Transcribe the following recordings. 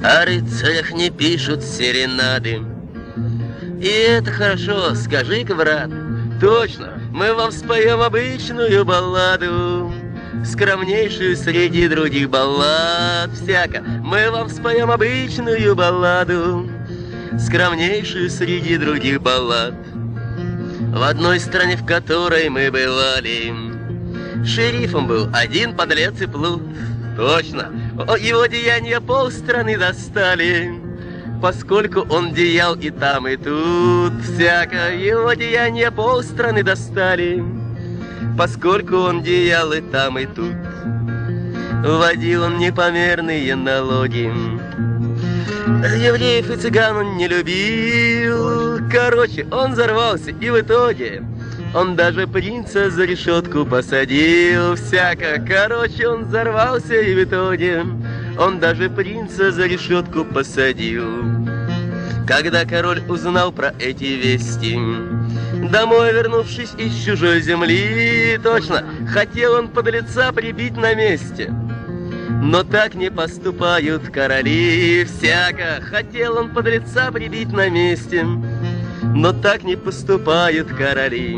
О рыцарях не пишут серенады. И это хорошо, скажи-ка, брат. Точно, мы вам споем обычную балладу, скромнейшую среди других баллад. Всяко, мы вам споем обычную балладу, скромнейшую среди других баллад. В одной стране, в которой мы бывали, шерифом был один подлец и плут. Точно, его деяния полстраны достали, поскольку он деял и там, и тут. Всяко, его деяния полстраны достали, поскольку он деял и там, и тут. Вводил он непомерные налоги, евреев и цыган он не любил. Короче, он взорвался, и в итоге он даже принца за решетку посадил. Всяко, короче, он взорвался, и в итоге он даже принца за решетку посадил. Когда король узнал про эти вести, домой вернувшись из чужой земли, точно, хотел он подлеца прибить на месте. Но так не поступают короли. Всяко, хотел он подлеца прибить на месте, но так не поступают короли.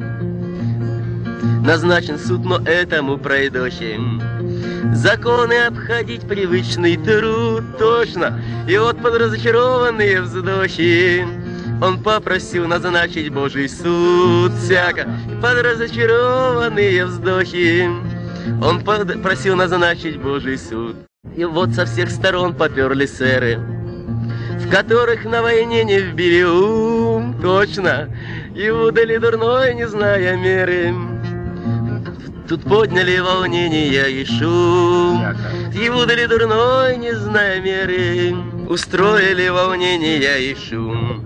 Назначен суд, но этому пройдохим законы обходить привычный труд. Точно, и вот под разочарованные вздохи он попросил назначить Божий суд. Всяко, под разочарованные вздохи он попросил назначить Божий суд. И вот со всех сторон поперли сэры, в которых на войне не вбили ум. Точно, и удали дурной, не зная меры. Тут подняли волнения и шум, и удали дурной, не зная меры. Устроили волнения и шум.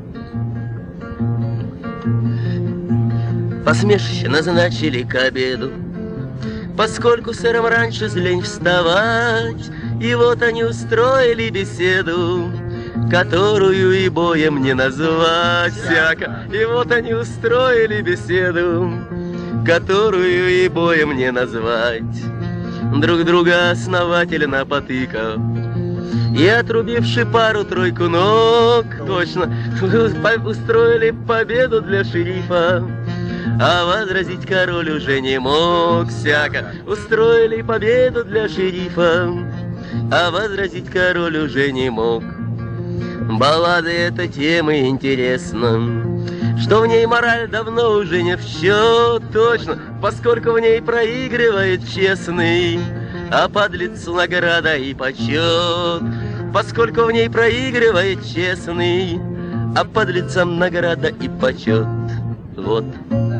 Посмешище назначили к обеду, поскольку сэрам раньше лень вставать. И вот они устроили беседу, которую и боем не назвать. Всяко, и вот они устроили беседу, которую и боем не назвать. Друг друга основательно потыкав и отрубивши пару-тройку ног. Точно, устроили победу для шерифа, а возразить король уже не мог. Всяко, устроили победу для шерифа, а возразить король уже не мог. Баллады — это тема интересна, что в ней мораль давно уже не в счет. Точно, поскольку в ней проигрывает честный, а подлецу награда и почет. Поскольку в ней проигрывает честный, а подлецам награда и почет. Вот.